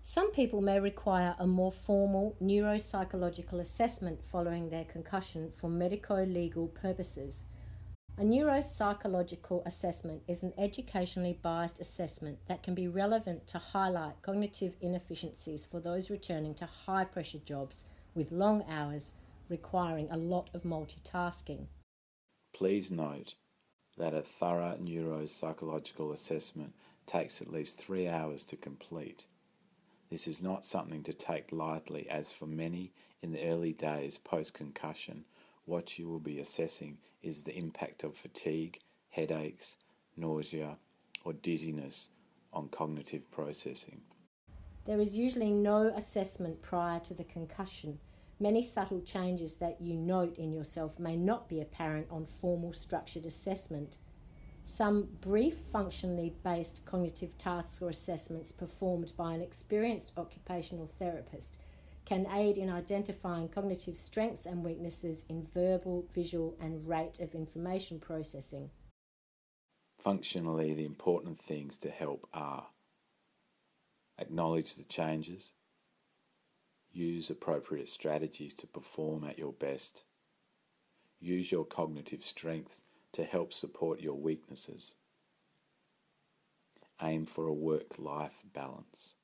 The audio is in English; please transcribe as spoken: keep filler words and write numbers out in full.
Some people may require a more formal neuropsychological assessment following their concussion for medico-legal purposes. A neuropsychological assessment is an educationally biased assessment that can be relevant to highlight cognitive inefficiencies for those returning to high-pressure jobs with long hours requiring a lot of multitasking. Please note that a thorough neuropsychological assessment takes at least three hours to complete. This is not something to take lightly, as for many in the early days post-concussion, what you will be assessing is the impact of fatigue, headaches, nausea, or dizziness on cognitive processing. There is usually no assessment prior to the concussion. Many subtle changes that you note in yourself may not be apparent on formal structured assessment. Some brief functionally based cognitive tasks or assessments performed by an experienced occupational therapist can aid in identifying cognitive strengths and weaknesses in verbal, visual, and rate of information processing. Functionally, the important things to help are: acknowledge the changes, use appropriate strategies to perform at your best, use your cognitive strengths to help support your weaknesses, aim for a work-life balance.